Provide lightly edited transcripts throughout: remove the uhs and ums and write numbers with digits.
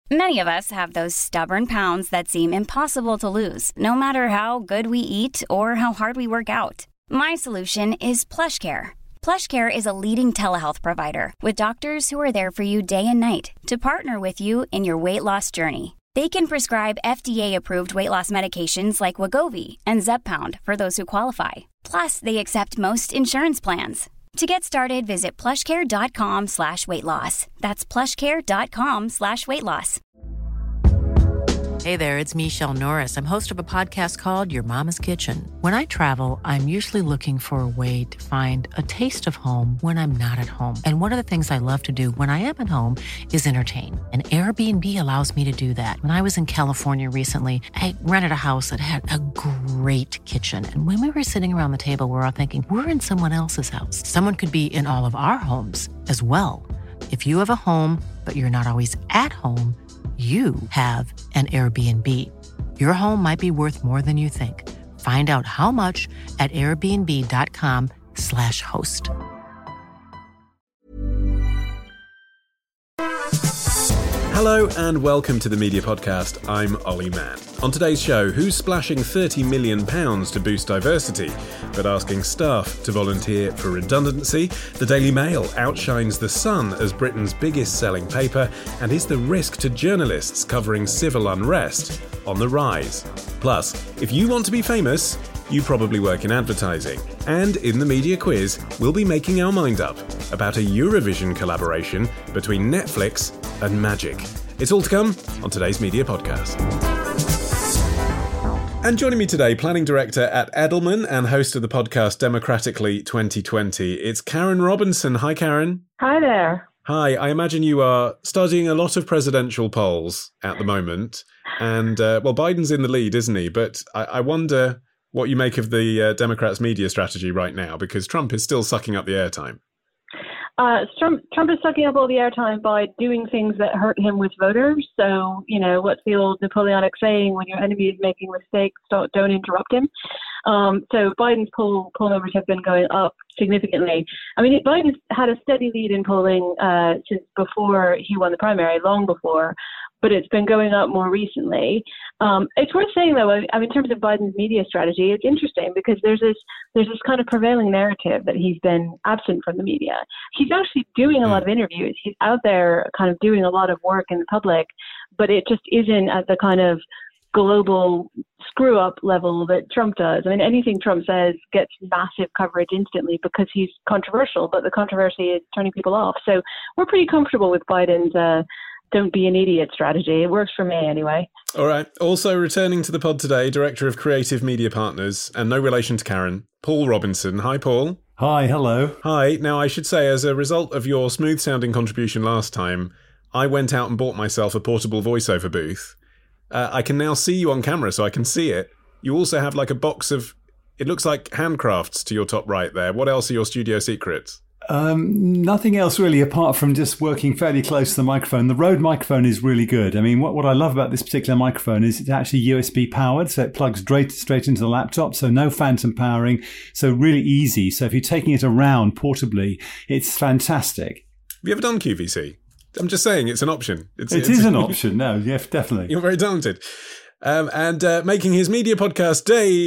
Many of us have those stubborn pounds that seem impossible to lose, no matter how good we eat or how hard we work out. My solution is PlushCare. PlushCare is a leading telehealth provider with doctors who are there for you day and night to partner with you in your weight loss journey. They can prescribe FDA-approved weight loss medications like Wegovy and Zepbound for those who qualify. Plus, they accept most insurance plans. To get started, visit plushcare.com/weightloss. That's plushcare.com/weightloss. Hey there, it's Michelle Norris. I'm host of a podcast called Your Mama's Kitchen. When I travel, I'm usually looking for a way to find a taste of home when I'm not at home. And one of the things I love to do when I am at home is entertain. And Airbnb allows me to do that. When I was in California recently, I rented a house that had a great kitchen. And when we were sitting around the table, we were all thinking, we're in someone else's house. Someone could be in all of our homes as well. If you have a home, but you're not always at home, you have an Airbnb. Your home might be worth more than you think. Find out how much at airbnb.com/host. Hello and welcome to the Media Podcast. I'm Ollie Mann. On today's show, who's splashing £30 million to boost diversity, but asking staff to volunteer for redundancy? The Daily Mail outshines The Sun as Britain's biggest selling paper, and is the risk to journalists covering civil unrest on the rise? Plus, if you want to be famous, you probably work in advertising. And in the media quiz, we'll be making our mind up about a Eurovision collaboration between Netflix and Magic. It's all to come on today's Media Podcast. And joining me today, planning director at Edelman and host of the podcast Democratically 2020, it's Karen Robinson. Hi, Karen. Hi there. Hi, I imagine you are studying a lot of presidential polls at the moment. And, well, Biden's in the lead, isn't he? But I wonder what you make of the Democrats' media strategy right now, because Trump is still sucking up the airtime. Trump is sucking up all the airtime by doing things that hurt him with voters. So, you know, what's the old Napoleonic saying, when your enemy is making mistakes, don't interrupt him. So Biden's poll numbers have been going up significantly. I mean, Biden's had a steady lead in polling since before he won the primary, long before, but it's been going up more recently. It's worth saying, though, I mean, in terms of Biden's media strategy, it's interesting because there's this kind of prevailing narrative that he's been absent from the media. He's actually doing a lot of interviews. He's out there kind of doing a lot of work in the public, but it just isn't at the kind of global screw-up level that Trump does. I mean, anything Trump says gets massive coverage instantly because he's controversial, but the controversy is turning people off. So we're pretty comfortable with Biden's don't be an idiot strategy. It works for me anyway. All right. Also returning to the pod today, Director of Creative Media Partners, and no relation to Karen, Paul Robinson. Hi, Paul. Hi, hello. Hi. Now, I should say, as a result of your smooth-sounding contribution last time, I went out and bought myself a portable voiceover booth. I can now see you on camera, so I can see it. You also have like a box of, it looks like handcrafts to your top right there. What else are your studio secrets? Nothing else really, apart from just working fairly close to the microphone. The Rode microphone is really good. I mean, what I love about this particular microphone is it's actually USB powered, so it plugs straight into the laptop, so no phantom powering, so really easy. So if you're taking it around portably, it's fantastic. Have you ever done QVC? I'm just saying, it's an option. It is an option, no, yeah, definitely. You're very talented. And making his media podcast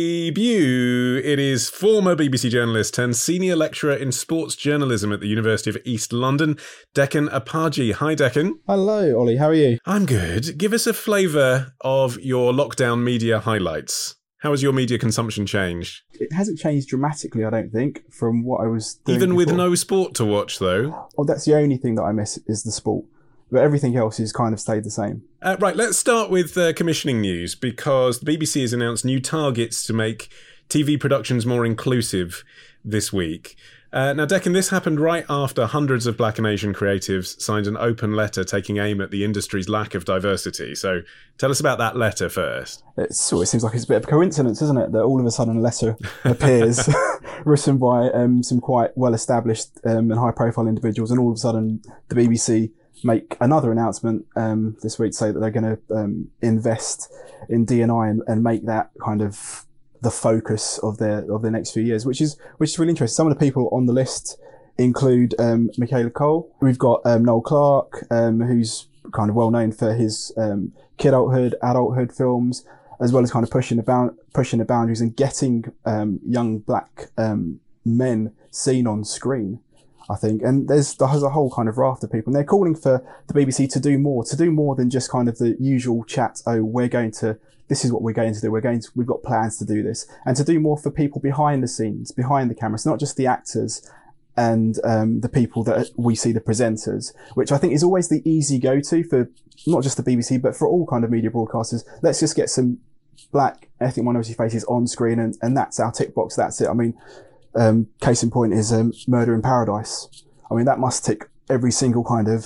debut, it is former BBC journalist and senior lecturer in sports journalism at the University of East London, Deccan Apaji. Hi, Deccan. Hello, Ollie. How are you? I'm good. Give us a flavour of your lockdown media highlights. How has your media consumption changed? It hasn't changed dramatically, I don't think, from what I was doing Even before. with no sport to watch, though? Oh, that's the only thing that I miss is the sport. But everything else has kind of stayed the same. Right, let's start with commissioning news, because the BBC has announced new targets to make TV productions more inclusive this week. Now, Deccan, this happened right after hundreds of Black and Asian creatives signed an open letter taking aim at the industry's lack of diversity. So tell us about that letter first. It seems like it's a bit of a coincidence, isn't it, that all of a sudden a letter appears written by some quite well-established and high-profile individuals, and all of a sudden the BBC make another announcement this week to say that they're going to invest in D&I and make that kind of the focus of their next few years, which is really interesting. Some of the people on the list include Michaela Cole. We've got Noel Clarke, who's kind of well known for his adulthood films, as well as kind of pushing the boundaries and getting young black men seen on screen, I think. And there's a whole kind of raft of people, and they're calling for the BBC to do more than just kind of the usual chat. Oh, this is what we're going to do. We've got plans to do this, and to do more for people behind the scenes, behind the cameras, not just the actors and the people that we see, the presenters, which I think is always the easy go-to for not just the BBC, but for all kind of media broadcasters. Let's just get some black ethnic minority faces on screen, and that's our tick box. That's it. I mean, case in point is Murder in Paradise. I mean, that must tick every single kind of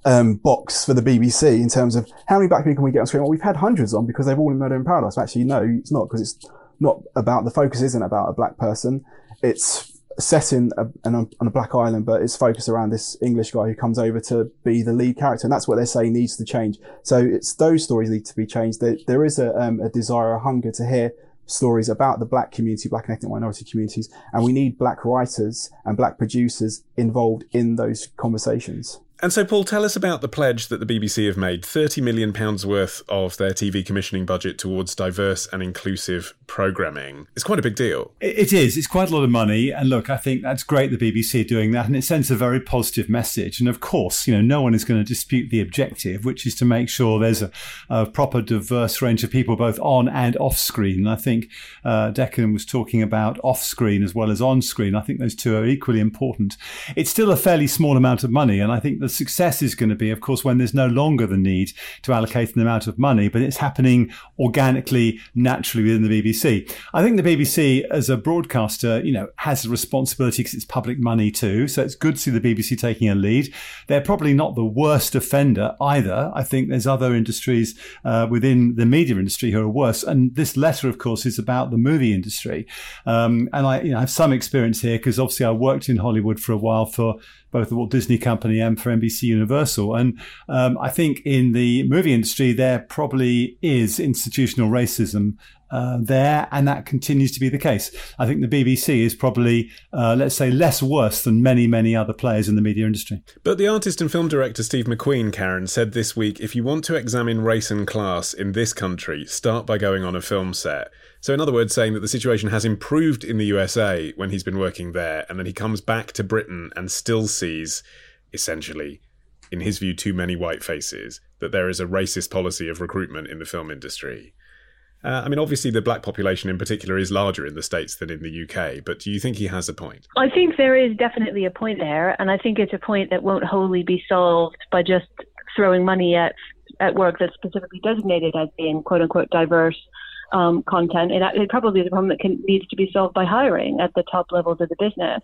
box for the BBC in terms of how many black people can we get on screen. Well, we've had hundreds on because they've all in Murder in Paradise. Actually, no, it's not, because it's not about, the focus isn't about a black person. It's set on a black island, but it's focused around this English guy who comes over to be the lead character, and that's what they're saying needs to change. So it's those stories need to be changed. There is a desire, a hunger to hear stories about the black community, black and ethnic minority communities, and we need black writers and black producers involved in those conversations. And so, Paul, tell us about the pledge that the BBC have made, £30 million worth of their TV commissioning budget towards diverse and inclusive programming. It's quite a big deal. It is. It's quite a lot of money. And look, I think that's great, the BBC doing that. And it sends a very positive message. And of course, no one is going to dispute the objective, which is to make sure there's a proper diverse range of people, both on and off screen. And I think Declan was talking about off screen as well as on screen. I think those two are equally important. It's still a fairly small amount of money. And I think the success is going to be, of course, when there's no longer the need to allocate an amount of money, but it's happening organically, naturally within the BBC. I think the BBC as a broadcaster, has a responsibility because it's public money too. So it's good to see the BBC taking a lead. They're probably not the worst offender either. I think there's other industries within the media industry who are worse. And this letter, of course, is about the movie industry. And I have some experience here because obviously I worked in Hollywood for a while for both the Walt Disney Company and for NBC Universal. And I think in the movie industry, there probably is institutional racism there, and that continues to be the case. I think the BBC is probably, let's say, less worse than many, many other players in the media industry. But the artist and film director Steve McQueen, Karen, said this week, if you want to examine race and class in this country, start by going on a film set. So in other words, saying that the situation has improved in the USA when he's been working there, and then he comes back to Britain and still sees, essentially, in his view, too many white faces, that there is a racist policy of recruitment in the film industry. Obviously the black population in particular is larger in the States than in the UK, but do you think he has a point? I think there is definitely a point there, and I think it's a point that won't wholly be solved by just throwing money at work that's specifically designated as being quote-unquote diverse content. It probably is a problem that needs to be solved by hiring at the top levels of the business.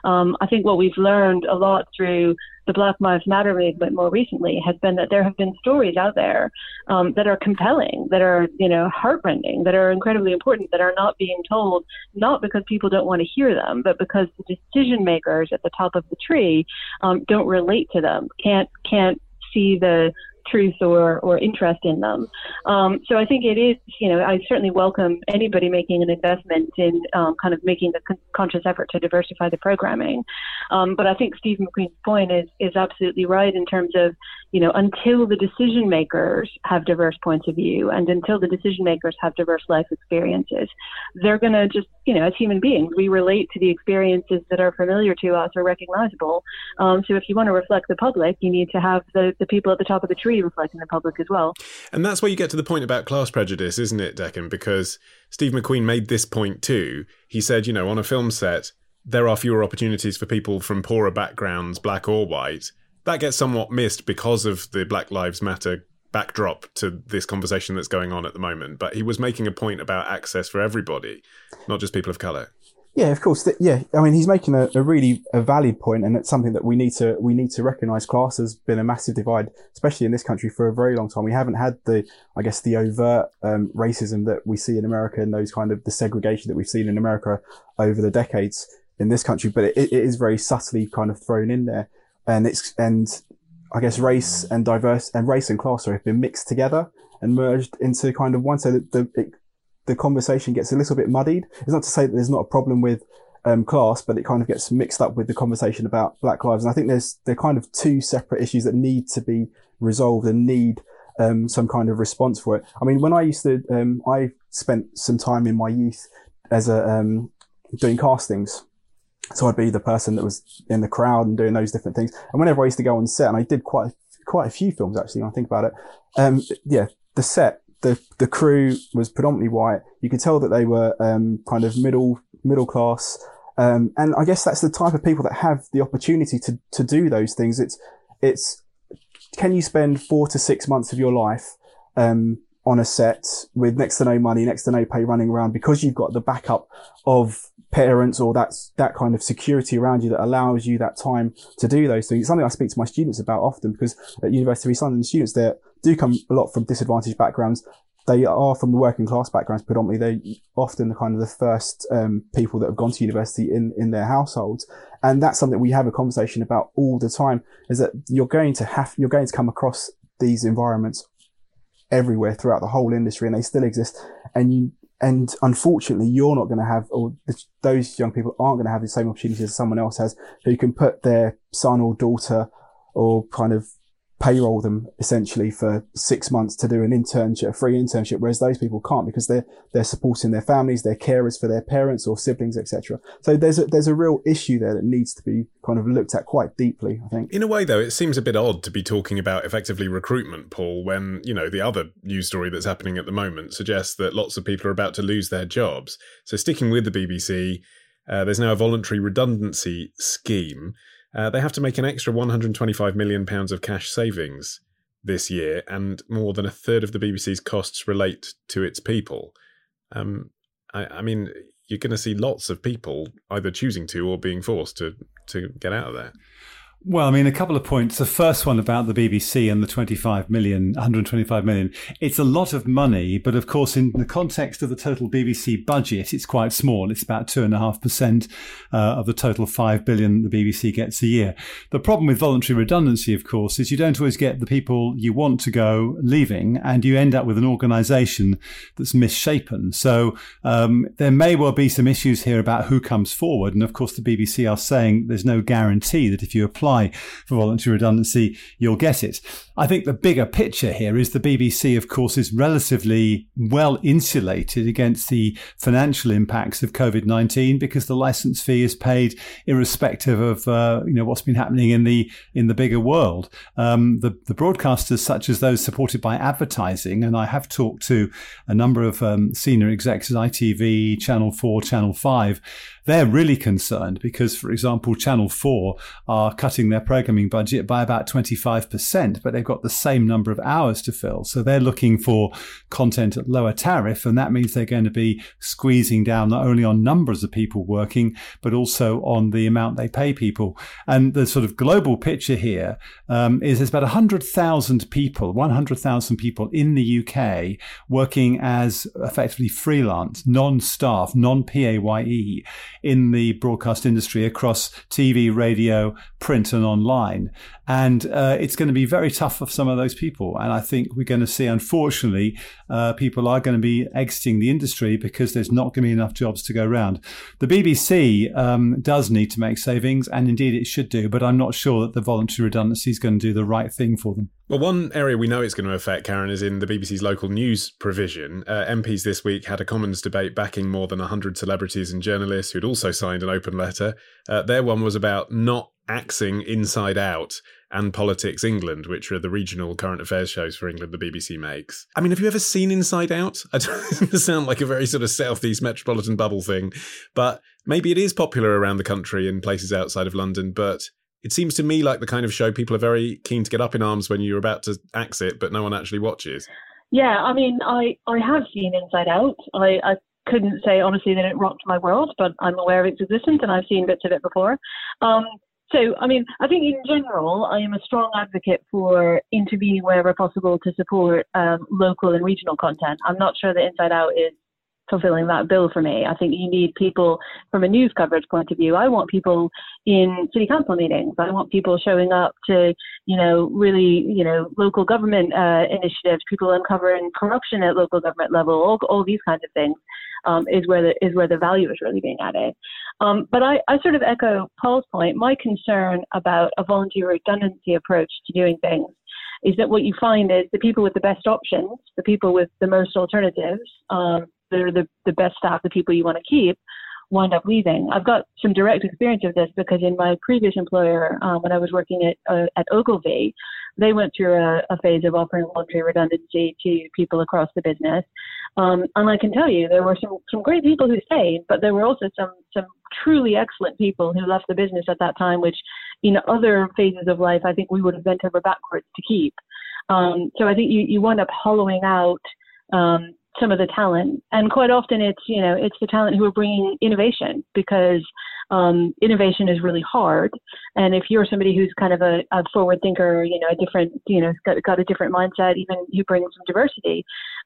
I think what we've learned a lot through the Black Lives Matter movement more recently has been that there have been stories out there that are compelling, that are, heartrending, that are incredibly important, that are not being told, not because people don't want to hear them, but because the decision makers at the top of the tree don't relate to them, can't see the truth or interest in them. So I think it is, I certainly welcome anybody making an investment in kind of making a conscious effort to diversify the programming. But I think Steve McQueen's point is absolutely right in terms of, until the decision makers have diverse points of view and until the decision makers have diverse life experiences, they're going to just, as human beings, we relate to the experiences that are familiar to us or recognizable. So if you want to reflect the public, you need to have the people at the top of the tree reflecting the public as well. And that's where you get to the point about class prejudice, isn't it, Declan? Because Steve McQueen made this point too. He said, on a film set, there are fewer opportunities for people from poorer backgrounds, black or white. That gets somewhat missed because of the Black Lives Matter backdrop to this conversation that's going on at the moment. But he was making a point about access for everybody, not just people of colour. Yeah, of course. He's making a really valid point, and it's something that we need to recognise. Class has been a massive divide, especially in this country, for a very long time. We haven't had the overt racism that we see in America and those kind of the segregation that we've seen in America over the decades in this country. But it is very subtly kind of thrown in there, and I guess race and race and class have been mixed together and merged into kind of one, so that the conversation gets a little bit muddied. It's not to say that there's not a problem with class, but it kind of gets mixed up with the conversation about Black lives. And I think they're kind of two separate issues that need to be resolved and need some kind of response for it. I mean, when I used to, I spent some time in my youth as doing castings. So I'd be the person that was in the crowd and doing those different things. And whenever I used to go on set, and I did quite a few films actually, when I think about it, the set, the crew was predominantly white. You could tell that they were kind of middle class. And I guess that's the type of people that have the opportunity to do those things. It's can you spend 4 to 6 months of your life on a set with next to no money, next to no pay, running around because you've got the backup of parents or that kind of security around you that allows you that time to do those things. It's something I speak to my students about often, because at University of East London, students there do come a lot from disadvantaged backgrounds. They are from the working class backgrounds predominantly. They're often the kind of the first people that have gone to university in their households. And that's something we have a conversation about all the time, is that you're going to come across these environments everywhere throughout the whole industry, and they still exist. And unfortunately, you're not going to have, or those young people aren't going to have the same opportunities as someone else has, who can put their son or daughter or kind of payroll them essentially for 6 months to do an internship, a free internship, whereas those people can't, because they're supporting their families, they're carers for their parents or siblings, etc. So there's a real issue there that needs to be kind of looked at quite deeply, I think. In a way, though, it seems a bit odd to be talking about effectively recruitment, Paul, when, the other news story that's happening at the moment suggests that lots of people are about to lose their jobs. So sticking with the BBC, there's now a voluntary redundancy scheme. They have to make an extra £125 million of cash savings this year, and more than a third of the BBC's costs relate to its people. I mean, you're going to see lots of people either choosing to or being forced to get out of there. Well, I mean, a couple of points. The first one about the BBC and the 125 million. It's a lot of money, but of course, in the context of the total BBC budget, it's quite small. It's about 2.5% of the total 5 billion the BBC gets a year. The problem with voluntary redundancy, of course, is you don't always get the people you want to go leaving, and you end up with an organisation that's misshapen. So there may well be some issues here about who comes forward. And of course, the BBC are saying there's no guarantee that if you apply for voluntary redundancy, you'll get it. I think the bigger picture here is the BBC, of course, is relatively well insulated against the financial impacts of COVID-19 because the licence fee is paid irrespective of what's been happening in the bigger world. The broadcasters, such as those supported by advertising, and I have talked to a number of senior execs at ITV, Channel 4, Channel 5, they're really concerned because, for example, Channel 4 are cutting their programming budget by about 25%, but they've got the same number of hours to fill. So they're looking for content at lower tariff, and that means they're going to be squeezing down not only on numbers of people working, but also on the amount they pay people. And the sort of global picture here is there's about 100,000 people in the UK working as effectively freelance, non-staff, non-PAYE in the broadcast industry across TV, radio, print and online. And it's going to be very tough for some of those people. And I think we're going to see, unfortunately, people are going to be exiting the industry because there's not going to be enough jobs to go around. The BBC does need to make savings, and indeed it should do, but I'm not sure that the voluntary redundancy is going to do the right thing for them. Well, one area we know it's going to affect, Karen, is in the BBC's local news provision. MPs this week had a Commons debate backing more than 100 celebrities and journalists who'd also signed an open letter. Their one was about not axing Inside Out and Politics England, which are the regional current affairs shows for England the BBC makes. I mean, have you ever seen Inside Out? It doesn't sound like a very sort of southeast metropolitan bubble thing, but maybe it is popular around the country in places outside of London, but it seems to me like the kind of show people are very keen to get up in arms when you're about to axe it, but no one actually watches. Yeah, I mean, I have seen Inside Out. I couldn't say honestly that it rocked my world, but I'm aware of its existence and I've seen bits of it before. So, I mean, I think in general, I am a strong advocate for intervening wherever possible to support local and regional content. I'm not sure that Inside Out is fulfilling that bill for me. I think you need people from a news coverage point of view. I want people in city council meetings. I want people showing up to, really, local government initiatives, people uncovering corruption at local government level, all these kinds of things. is where the value is really being added. But I sort of echo Paul's point. My concern about a volunteer redundancy approach to doing things is that what you find is the people with the best options, the people with the most alternatives, they're the best staff, the people you want to keep, wind up leaving. I've got some direct experience of this because in my previous employer, when I was working at Ogilvy, they went through a phase of offering voluntary redundancy to people across the business. And I can tell you there were some great people who stayed, but there were also some truly excellent people who left the business at that time, which in other phases of life, I think we would have bent over backwards to keep. So I think you wind up hollowing out some of the talent, and quite often it's the talent who are bringing innovation, because innovation is really hard. And if you're somebody who's kind of a forward thinker, a different, got a different mindset, even who brings some diversity,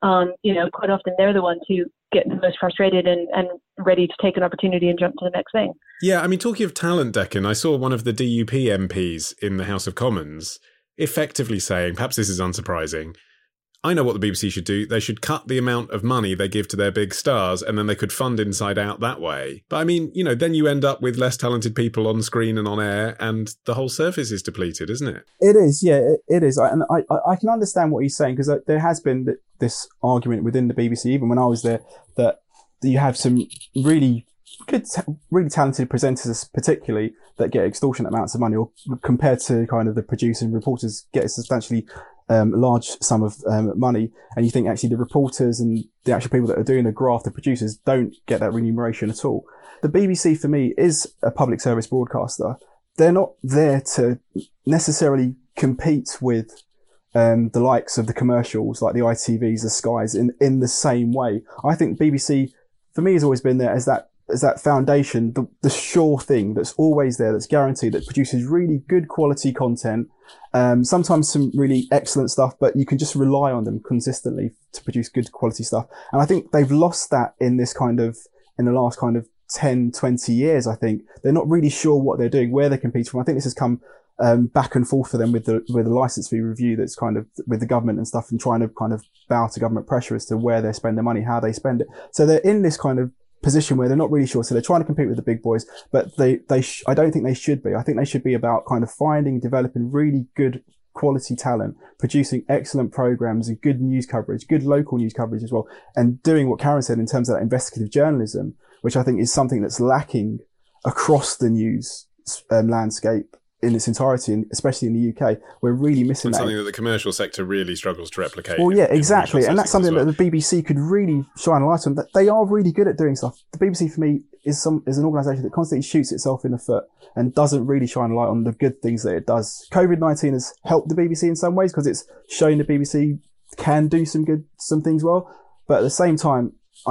quite often they're the ones who get the most frustrated and ready to take an opportunity and jump to the next thing. Yeah, I mean, talking of talent, Declan, I saw one of the DUP MPs in the House of Commons effectively saying, perhaps this is unsurprising, I know what the BBC should do. They should cut the amount of money they give to their big stars, and then they could fund Inside Out that way. But I mean, then you end up with less talented people on screen and on air, and the whole service is depleted, isn't it? It is, yeah, it is. And I can understand what he's saying, because there has been this argument within the BBC, even when I was there, that you have some really good, really talented presenters, particularly, that get extortionate amounts of money, or compared to kind of the producers and reporters get a substantially large sum of money, and you think actually the reporters and the actual people that are doing the graft, the producers, don't get that remuneration at all. The BBC, for me, is a public service broadcaster. They're not there to necessarily compete with the likes of the commercials, like the ITVs, the Skies, in the same way. I think BBC, for me, has always been there as that foundation, the sure thing that's always there, that's guaranteed, that produces really good quality content, sometimes some really excellent stuff, but you can just rely on them consistently to produce good quality stuff. And I think they've lost that in the last kind of 10, 20 years. I think they're not really sure what they're doing, where they compete from. I think this has come back and forth for them with the licence fee review that's kind of with the government and stuff, and trying to kind of bow to government pressure as to where they spend their money, how they spend it. So they're in this kind of position where they're not really sure. So they're trying to compete with the big boys, but I don't think they should be. I think they should be about kind of finding, developing really good quality talent, producing excellent programs and good news coverage, good local news coverage as well, and doing what Karen said in terms of that investigative journalism, which I think is something that's lacking across the news landscape in its entirety, and especially in the UK. We're really missing that. Something that the commercial sector really struggles to replicate. Well, yeah, exactly. And that's something that the BBC could really shine a light on. That they are really good at doing stuff. The BBC, for me, is an organisation that constantly shoots itself in the foot and doesn't really shine a light on the good things that it does. COVID-19 has helped the BBC in some ways, because it's shown the BBC can do some things well. But at the same time,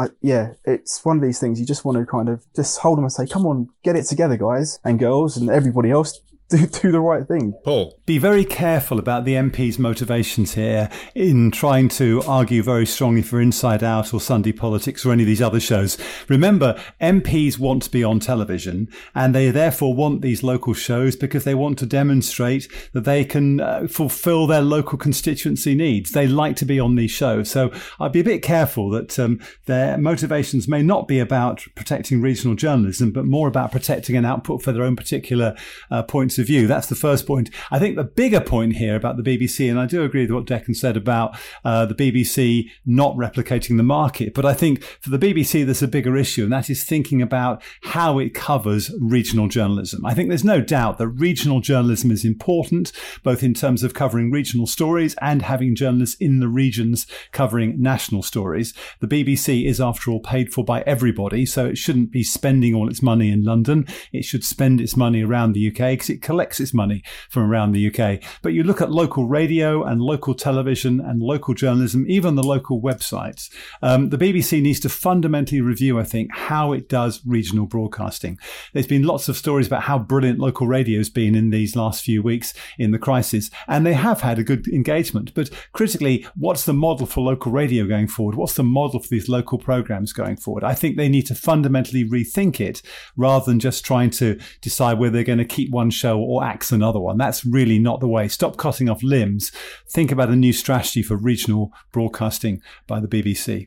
it's one of these things you just want to kind of just hold them and say, come on, get it together, guys and girls, and everybody else. Do the right thing. Paul. Be very careful about the MP's motivations here in trying to argue very strongly for Inside Out or Sunday Politics or any of these other shows. Remember, MPs want to be on television, and they therefore want these local shows because they want to demonstrate that they can fulfill their local constituency needs. They like to be on these shows. So I'd be a bit careful that their motivations may not be about protecting regional journalism, but more about protecting an output for their own particular points of view. That's the first point. I think the bigger point here about the BBC, and I do agree with what Declan said about the BBC not replicating the market, but I think for the BBC there's a bigger issue, and that is thinking about how it covers regional journalism. I think there's no doubt that regional journalism is important, both in terms of covering regional stories and having journalists in the regions covering national stories. The BBC is, after all, paid for by everybody, so it shouldn't be spending all its money in London. It should spend its money around the UK, because it collects its money from around the UK. But you look at local radio and local television and local journalism, even the local websites. The BBC needs to fundamentally review, I think, how it does regional broadcasting. There's been lots of stories about how brilliant local radio's been in these last few weeks in the crisis, and they have had a good engagement. But critically, what's the model for local radio going forward? What's the model for these local programs going forward? I think they need to fundamentally rethink it, rather than just trying to decide whether they're going to keep one show or axe another one. That's really not the way. Stop cutting off limbs. Think about a new strategy for regional broadcasting by the BBC.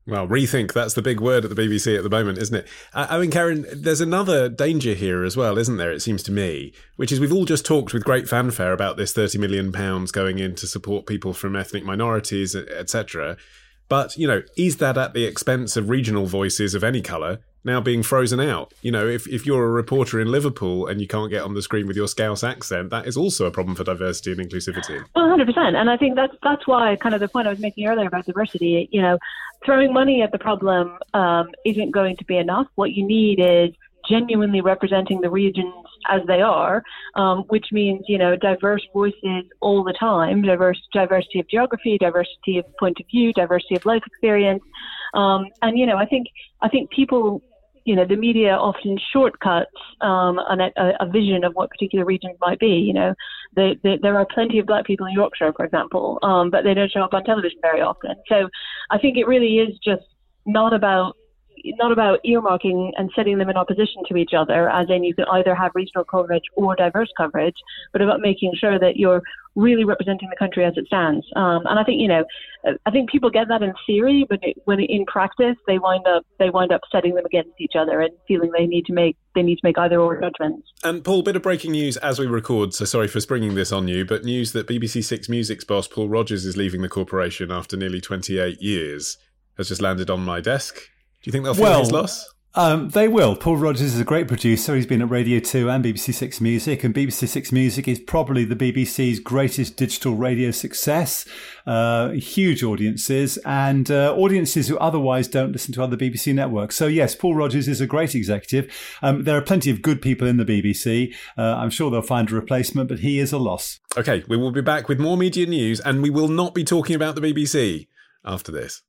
Well, rethink, that's the big word at the BBC at the moment, isn't it? I mean, Karen, there's another danger here as well, isn't there, it seems to me, which is we've all just talked with great fanfare about this £30 million going in to support people from ethnic minorities, etc. But, is that at the expense of regional voices of any colour now being frozen out? If you're a reporter in Liverpool and you can't get on the screen with your Scouse accent, that is also a problem for diversity and inclusivity. Well, 100%. And I think that's why kind of the point I was making earlier about diversity, throwing money at the problem isn't going to be enough. What you need is genuinely representing the regions as they are, which means, diverse voices all the time, diversity of geography, diversity of point of view, diversity of life experience. I think people, the media often shortcuts a vision of what particular regions might be. There are plenty of black people in Yorkshire, for example, but they don't show up on television very often. So I think it really is just not about earmarking and setting them in opposition to each other, as in you can either have regional coverage or diverse coverage, but about making sure that you're really representing the country as it stands. And I think people get that in theory, but when in practice they wind up setting them against each other and feeling they need to make either or judgments. And Paul, bit of breaking news as we record, so sorry for springing this on you, but news that BBC Six Music's boss Paul Rodgers is leaving the corporation after nearly 28 years has just landed on my desk. Do you think they'll feel his loss? They will. Paul Rodgers is a great producer. He's been at Radio 2 and BBC Six Music, and BBC Six Music is probably the BBC's greatest digital radio success. Huge audiences, and audiences who otherwise don't listen to other BBC networks. So yes, Paul Rodgers is a great executive. There are plenty of good people in the BBC. I'm sure they'll find a replacement, but he is a loss. OK, we will be back with more media news, and we will not be talking about the BBC after this.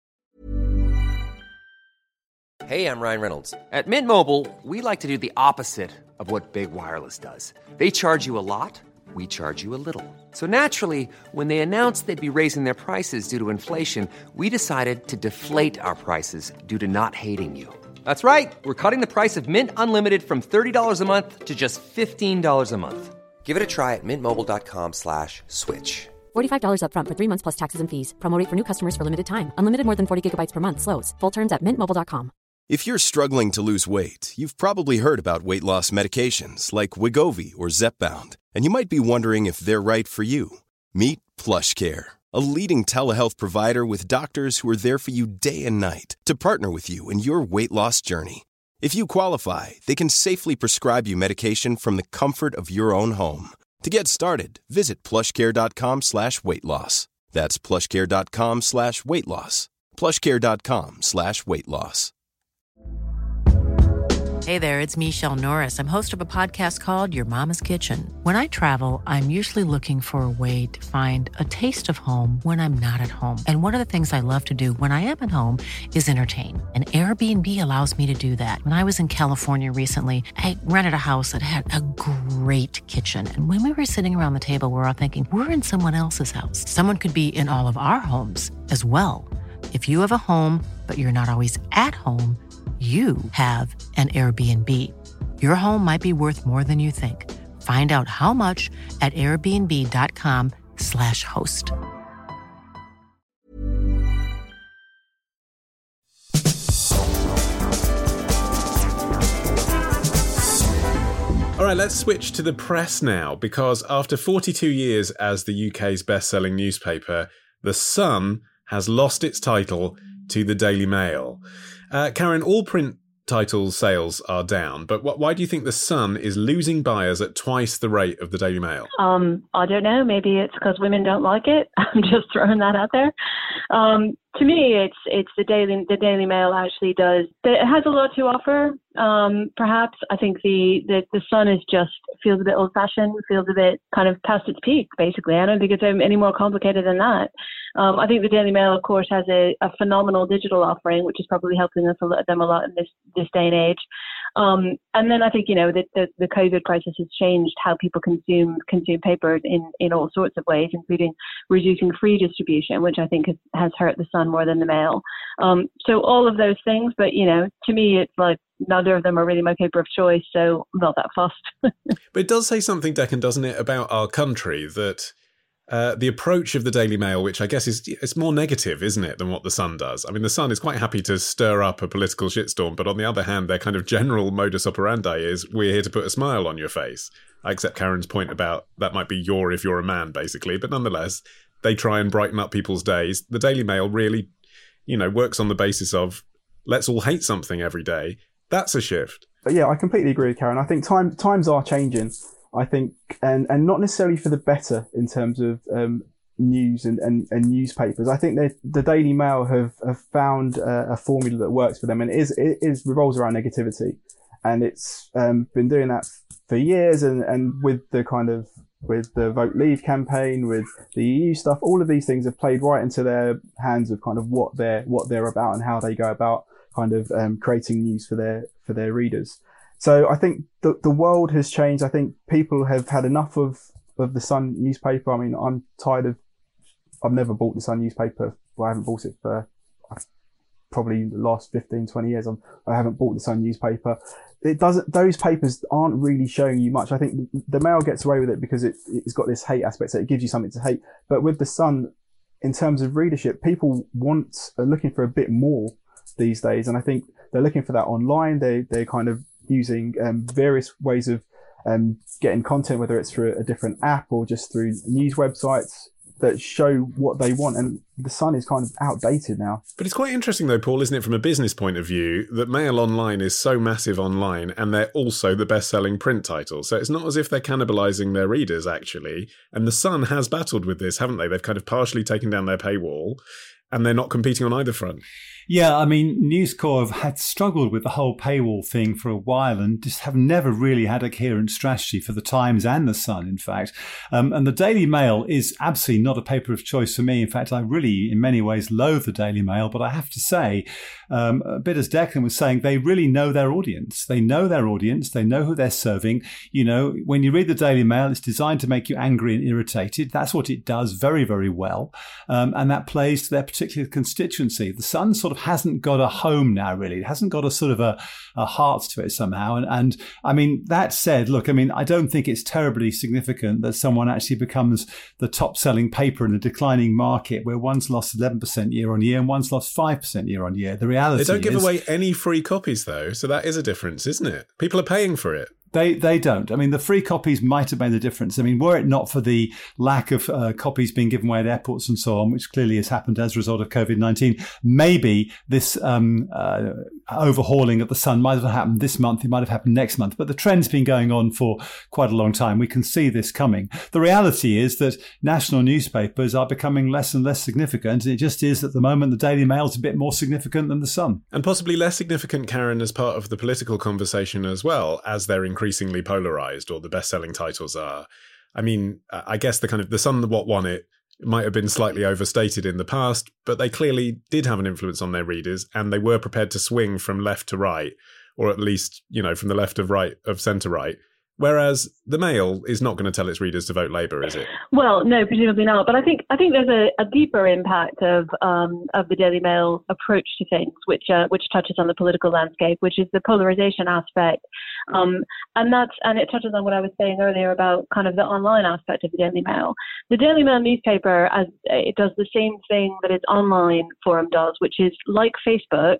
Hey, I'm Ryan Reynolds. At Mint Mobile, we like to do the opposite of what Big Wireless does. They charge you a lot, we charge you a little. So naturally, when they announced they'd be raising their prices due to inflation, we decided to deflate our prices due to not hating you. That's right. We're cutting the price of Mint Unlimited from $30 a month to just $15 a month. Give it a try at mintmobile.com/switch. $45 up front for 3 months plus taxes and fees. Promo rate for new customers for limited time. Unlimited more than 40 gigabytes per month slows. Full terms at mintmobile.com. If you're struggling to lose weight, you've probably heard about weight loss medications like Wegovy or Zepbound, and you might be wondering if they're right for you. Meet PlushCare, a leading telehealth provider with doctors who are there for you day and night to partner with you in your weight loss journey. If you qualify, they can safely prescribe you medication from the comfort of your own home. To get started, visit plushcare.com/weightloss. That's plushcare.com/weightloss. plushcare.com/weightloss. Hey there, it's Michelle Norris. I'm host of a podcast called Your Mama's Kitchen. When I travel, I'm usually looking for a way to find a taste of home when I'm not at home. And one of the things I love to do when I am at home is entertain. And Airbnb allows me to do that. When I was in California recently, I rented a house that had a great kitchen. And when we were sitting around the table, we were all thinking, we're in someone else's house. Someone could be in all of our homes as well. If you have a home, but you're not always at home, you have an Airbnb. Your home might be worth more than you think. Find out how much at airbnb.com/host. All right, let's switch to the press now, because after 42 years as the UK's best-selling newspaper, The Sun has lost its title to the Daily Mail. Karen, all print title sales are down, but why do you think The Sun is losing buyers at twice the rate of the Daily Mail? I don't know. Maybe it's because women don't like it. I'm just throwing that out there. To me, it's the Daily Mail actually does. It has a lot to offer. Perhaps I think the Sun is just feels a bit old-fashioned, feels a bit kind of past its peak. Basically, I don't think it's any more complicated than that. I think the Daily Mail, of course, has a phenomenal digital offering, which is probably helping them a lot in this day and age. And then I think the COVID crisis has changed how people consume paper in all sorts of ways, including reducing free distribution, which I think has hurt the Sun more than the Mail. So all of those things, but to me, it's like neither of them are really my paper of choice, so I'm not that fussed. But it does say something, Declan, doesn't it, about our country, that the approach of the Daily Mail, which I guess it's more negative, isn't it, than what The Sun does? I mean, The Sun is quite happy to stir up a political shitstorm, but on the other hand, their kind of general modus operandi is, we're here to put a smile on your face. I accept Karen's point about that might be if you're a man, basically, but nonetheless, they try and brighten up people's days. The Daily Mail really, works on the basis of, let's all hate something every day. That's a shift. But yeah, I completely agree with Karen. I think times are changing. I think, and not necessarily for the better in terms of news and newspapers. I think the Daily Mail have found a formula that works for them, and it revolves around negativity, and it's been doing that for years. And with the Vote Leave campaign, with the EU stuff, all of these things have played right into their hands of kind of what they're about and how they go about kind of creating news for their readers. So I think the world has changed. I think people have had enough of the Sun newspaper. I mean, I'm tired I've never bought the Sun newspaper. Well, I haven't bought it for probably the last 15, 20 years. I haven't bought the Sun newspaper. Those papers aren't really showing you much. I think the Mail gets away with it because it's got this hate aspect, so it gives you something to hate. But with the Sun, in terms of readership, people are looking for a bit more these days. And I think they're looking for that online. They're kind of using various ways of getting content, whether it's through a different app or just through news websites that show what they want. And the Sun is kind of outdated now. But it's quite interesting though, Paul, isn't it, from a business point of view, that Mail Online is so massive online and they're also the best-selling print title. So it's not as if they're cannibalising their readers, actually. And the Sun has battled with this, haven't they? They've kind of partially taken down their paywall and they're not competing on either front. Yeah, I mean, News Corp had struggled with the whole paywall thing for a while and just have never really had a coherent strategy for the Times and the Sun, in fact. And the Daily Mail is absolutely not a paper of choice for me. In fact, I really, in many ways, loathe the Daily Mail. But I have to say, a bit as Declan was saying, they really know their audience. They know their audience. They know who they're serving. When you read the Daily Mail, it's designed to make you angry and irritated. That's what it does very, very well. And that plays to their particular constituency. The Sun sort of hasn't got a home now, really. It hasn't got a sort of a heart to it somehow. And I mean, that said, look, I mean, I don't think it's terribly significant that someone actually becomes the top selling paper in a declining market where one's lost 11% year on year and one's lost 5% year on year. The reality is... They don't give away any free copies, though. So that is a difference, isn't it? People are paying for it. They don't. I mean, the free copies might have made a difference. I mean, were it not for the lack of copies being given away at airports and so on, which clearly has happened as a result of COVID-19, maybe this overhauling of the Sun might have happened this month. It might have happened next month. But the trend's been going on for quite a long time. We can see this coming. The reality is that national newspapers are becoming less and less significant. And it just is at the moment the Daily Mail is a bit more significant than the Sun. And possibly less significant, Karen, as part of the political conversation as well, as they're increasingly polarised, or the best-selling titles are. I mean, I guess the Sun what won it might have been slightly overstated in the past, but they clearly did have an influence on their readers, and they were prepared to swing from left to right, or at least, from the left of centre right. Whereas the Mail is not going to tell its readers to vote Labour, is it? Well, no, presumably not. But I think there's a deeper impact of the Daily Mail approach to things, which touches on the political landscape, which is the polarisation aspect, and it touches on what I was saying earlier about kind of the online aspect of the Daily Mail. The Daily Mail newspaper, as it does the same thing that its online forum does, which is like Facebook,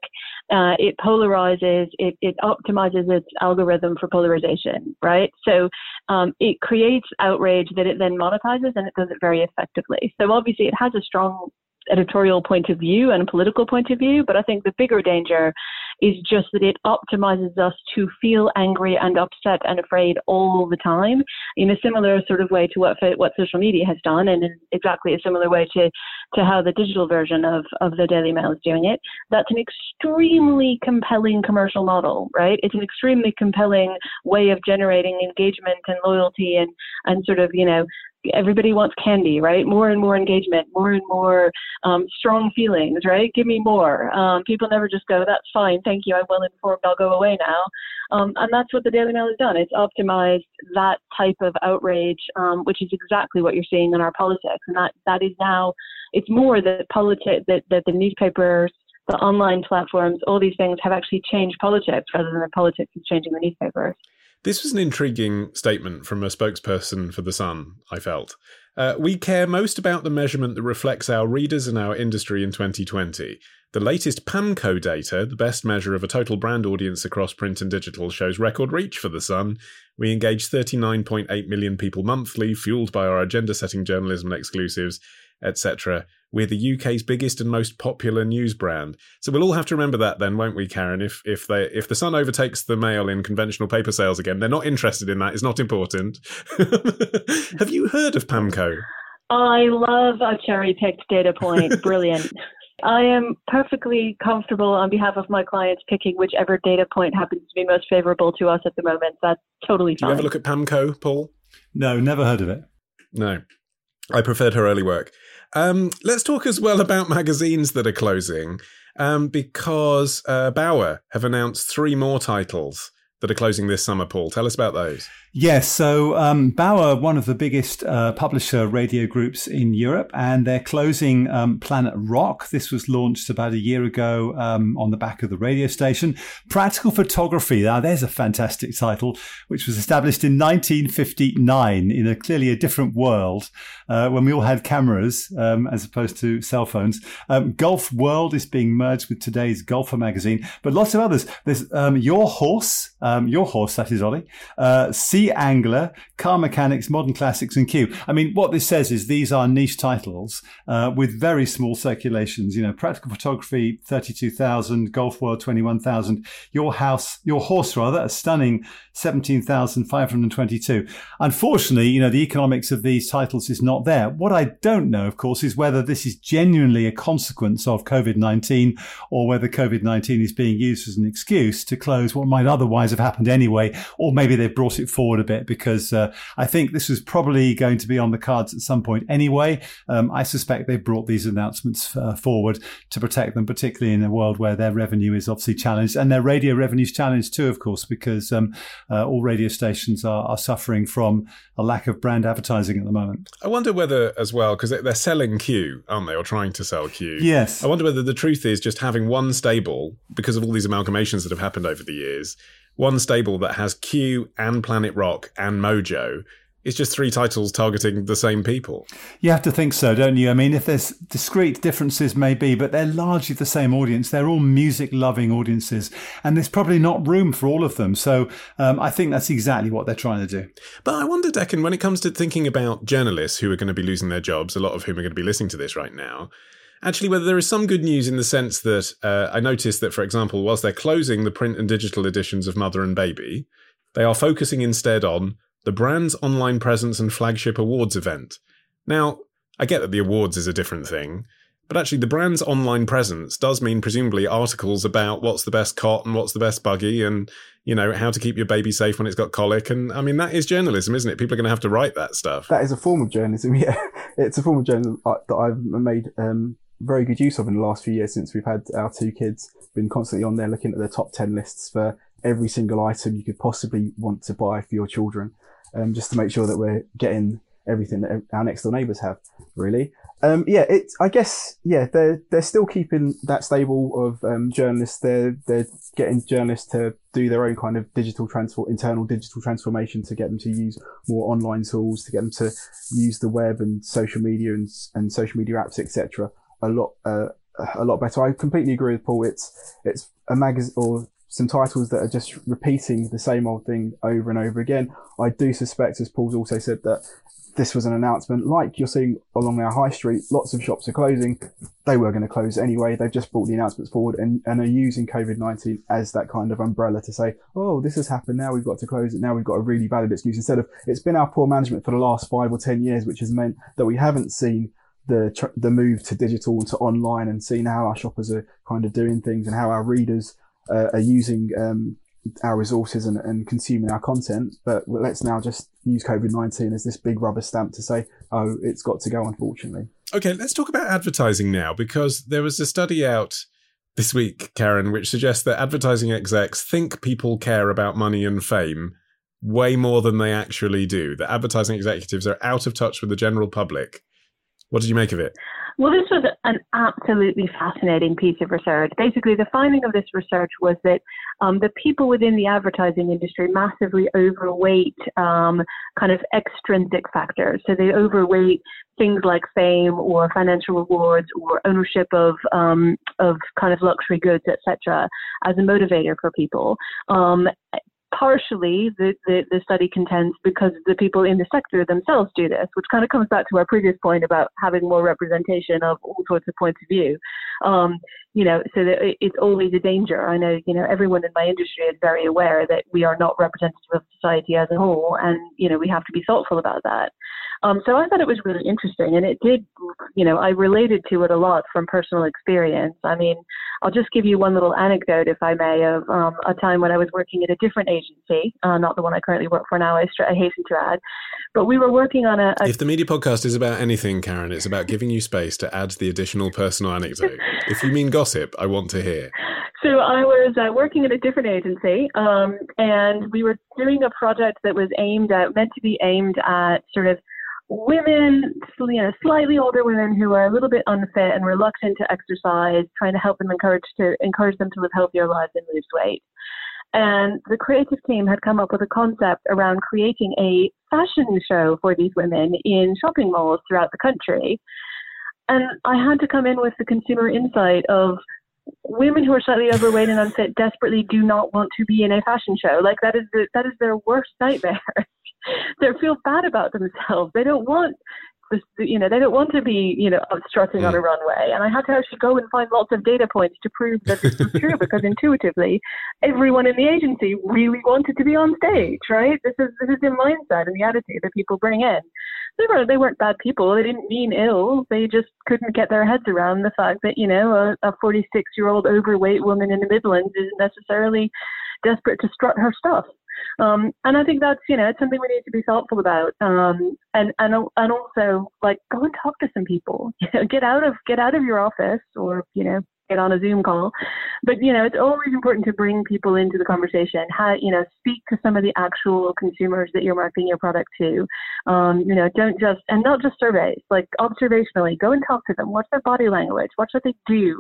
it polarizes, it optimizes its algorithm for polarization, right? So it creates outrage that it then monetizes, and it does it very effectively. So obviously it has a strong editorial point of view and a political point of view, but I think the bigger danger is just that it optimizes us to feel angry and upset and afraid all the time, in a similar sort of way to what social media has done, and in exactly a similar way to how the digital version of the Daily Mail is doing it. That's an extremely compelling commercial model, right? It's an extremely compelling way of generating engagement and loyalty and sort of, everybody wants candy, right? More and more engagement, more and more strong feelings, right? Give me more. People never just go, that's fine, thank you, I'm well informed, I'll go away now. And that's what the Daily Mail has done. It's optimized that type of outrage, which is exactly what you're seeing in our politics. And that is now, it's more that that the newspapers, the online platforms, all these things have actually changed politics rather than the politics is changing the newspapers. This was an intriguing statement from a spokesperson for The Sun, I felt. We care most about the measurement that reflects our readers and our industry in 2020. The latest PAMCO data, the best measure of a total brand audience across print and digital, shows record reach for The Sun. We engage 39.8 million people monthly, fueled by our agenda-setting journalism and exclusives, etc. We're the UK's biggest and most popular news brand. So we'll all have to remember that then, won't we, Karen? If The Sun overtakes the Mail in conventional paper sales again, they're not interested in that. It's not important. Have you heard of PAMCO? I love a cherry-picked data point. Brilliant. I am perfectly comfortable on behalf of my clients picking whichever data point happens to be most favorable to us at the moment. That's totally fine. Do you ever look at PAMCO, Paul? No, never heard of it. No. I preferred her early work. Let's talk as well about magazines that are closing, because Bauer have announced 3 more titles that are closing this summer, Paul. Tell us about those. Yes, so Bauer, one of the biggest publisher radio groups in Europe, and they're closing Planet Rock. This was launched about a year ago on the back of the radio station. Practical Photography, now there's a fantastic title, which was established in 1959 in clearly a different world when we all had cameras as opposed to cell phones. Golf World is being merged with today's Golfer magazine, but lots of others. There's Your Horse, that is, Ollie. Sea Angler, Car Mechanics, Modern Classics, and Q. I mean, what this says is these are niche titles with very small circulations. You know, Practical Photography, 32,000, Golf World, 21,000. Your Horse, a stunning 17,522. Unfortunately, you know, the economics of these titles is not there. What I don't know, of course, is whether this is genuinely a consequence of COVID-19 or whether COVID-19 is being used as an excuse to close what might otherwise have happened anyway, or maybe they've brought it forward a bit because I think this was probably going to be on the cards at some point anyway. I suspect they've brought these announcements forward to protect them, particularly in a world where their revenue is obviously challenged, and their radio revenue is challenged too, of course, because all radio stations are suffering from a lack of brand advertising at the moment. I wonder whether as well, because they're selling Q, aren't they, or trying to sell Q? Yes. I wonder whether the truth is just having one stable, because of all these amalgamations that have happened over the years, one stable that has Q and Planet Rock and Mojo is just 3 titles targeting the same people. You have to think so, don't you? I mean, if there's discrete differences maybe, but they're largely the same audience. They're all music-loving audiences, and there's probably not room for all of them. So I think that's exactly what they're trying to do. But I wonder, Declan, when it comes to thinking about journalists who are going to be losing their jobs, a lot of whom are going to be listening to this right now, actually, whether there is some good news in the sense that I noticed that, for example, whilst they're closing the print and digital editions of Mother and Baby, they are focusing instead on the brand's online presence and flagship awards event. Now, I get that the awards is a different thing, but actually the brand's online presence does mean presumably articles about what's the best cot and what's the best buggy and, you know, how to keep your baby safe when it's got colic. And I mean, that is journalism, isn't it? People are going to have to write that stuff. That is a form of journalism, yeah. It's a form of journalism that I've made very good use of in the last few years since we've had our 2 kids. Been constantly on there looking at the top 10 lists for every single item you could possibly want to buy for your children, just to make sure that we're getting everything that our next door neighbours have, really. I guess they're still keeping that stable of journalists. They're getting journalists to do their own kind of internal digital transformation to get them to use more online tools, to get them to use the web and social media and social media apps, etc. a lot better. I completely agree with Paul. It's a magazine or some titles that are just repeating the same old thing over and over again. I do suspect, as Paul's also said, that this was an announcement like you're seeing along our high street. Lots of shops are closing. They were going to close anyway. They've just brought the announcements forward and are using COVID-19 as that kind of umbrella to say, oh, this has happened. Now we've got to close it. Now we've got a really valid excuse, instead of it's been our poor management for the last 5 or 10 years, which has meant that we haven't seen the move to digital and to online and seen how our shoppers are kind of doing things and how our readers are using our resources and consuming our content. But let's now just use COVID-19 as this big rubber stamp to say, oh, it's got to go, unfortunately. Okay, let's talk about advertising now, because there was a study out this week, Karen, which suggests that advertising execs think people care about money and fame way more than they actually do. That advertising executives are out of touch with the general public. What did you make of it? Well, this was an absolutely fascinating piece of research. Basically, the finding of this research was that the people within the advertising industry massively overweight kind of extrinsic factors. So they overweight things like fame or financial rewards or ownership of kind of luxury goods, etc., as a motivator for people. Partially, the study contends because the people in the sector themselves do this, which kind of comes back to our previous point about having more representation of all sorts of points of view. So that it's always a danger. I know, everyone in my industry is very aware that we are not representative of society as a whole, and, we have to be thoughtful about that. So I thought it was really interesting, and it did, I related to it a lot from personal experience. I mean, I'll just give you one little anecdote, if I may, of a time when I was working at a different agency, not the one I currently work for now, I hasten to add, but we were working on If the media podcast is about anything, Karen, it's about giving you space to add the additional personal anecdote. If you mean gossip, I want to hear. So I was working at a different agency, and we were doing a project that was meant to be aimed at sort of women, slightly older women who are a little bit unfit and reluctant to exercise, trying to help them encourage them to live healthier lives and lose weight. And the creative team had come up with a concept around creating a fashion show for these women in shopping malls throughout the country. And I had to come in with the consumer insight of women who are slightly overweight and unfit desperately do not want to be in a fashion show. Like that is their worst nightmare. They feel bad about themselves. They don't want this, they don't want to be, strutting on a runway. And I had to actually go and find lots of data points to prove that this was true, because intuitively, everyone in the agency really wanted to be on stage, right? This is the mindset and the attitude that people bring in. They weren't bad people. They didn't mean ill. They just couldn't get their heads around the fact that, a 46-year-old overweight woman in the Midlands isn't necessarily desperate to strut her stuff. And I think that's, it's something we need to be thoughtful about. And also, like, go and talk to some people. Get out of your office, or get on a Zoom call. But it's always important to bring people into the conversation. Speak to some of the actual consumers that you're marketing your product to. Don't just, and not just surveys, like observationally, go and talk to them. Watch their body language. Watch what they do.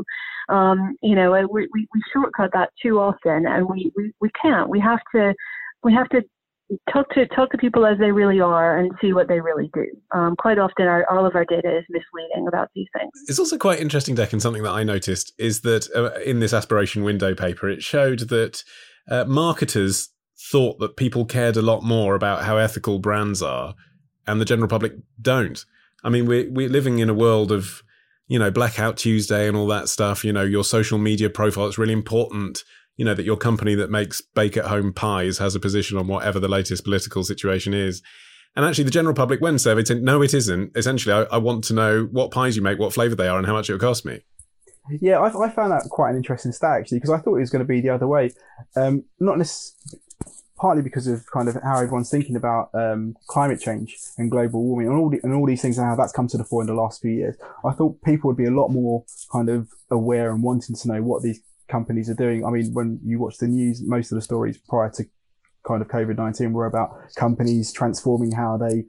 We shortcut that too often, and we can't. We have to talk to people as they really are and see what they really do. Quite often, all of our data is misleading about these things. It's also quite interesting, Declan, something that I noticed is that in this aspiration window paper, it showed that marketers thought that people cared a lot more about how ethical brands are, and the general public don't. I mean, we're living in a world of, Blackout Tuesday and all that stuff. Your social media profile, it's really important that your company that makes bake-at-home pies has a position on whatever the latest political situation is. And actually, the general public, when surveyed, said, no, it isn't. Essentially, I want to know what pies you make, what flavour they are, and how much it will cost me. Yeah, I found that quite an interesting stat, actually, because I thought it was going to be the other way. Not necessarily, partly because of kind of how everyone's thinking about climate change and global warming and all these things and how that's come to the fore in the last few years. I thought people would be a lot more kind of aware and wanting to know what these companies are doing. I mean, when you watch the news, most of the stories prior to kind of COVID-19 were about companies transforming how they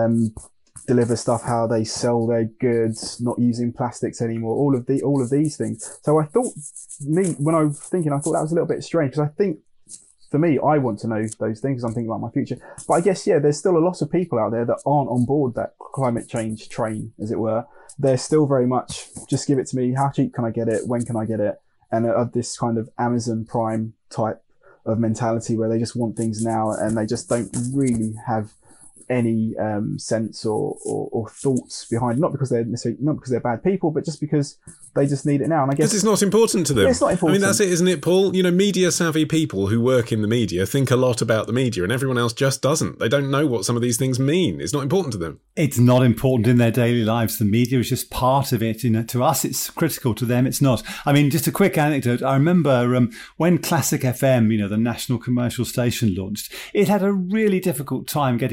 deliver stuff, how they sell their goods, not using plastics anymore, all of these things. So I thought, when I was thinking, I thought that was a little bit strange, because I think for me, I want to know those things. I'm thinking about my future. But I guess, there's still a lot of people out there that aren't on board that climate change train, as it were. They're still very much, just give it to me. How cheap can I get it? When can I get it? And of this kind of Amazon Prime type of mentality where they just want things now, and they just don't really have any sense or thoughts behind, not because they're bad people, but just because they just need it now. And I guess because it's not important to them. It's not important. I mean, that's it, isn't it, Paul? Media savvy people who work in the media think a lot about the media, and everyone else just doesn't. They don't know what some of these things mean. It's not important to them. It's not important in their daily lives. The media is just part of it. To us, it's critical. To them, it's not. I mean, just a quick anecdote. I remember when Classic FM, the national commercial station, launched, it had a really difficult time getting advertising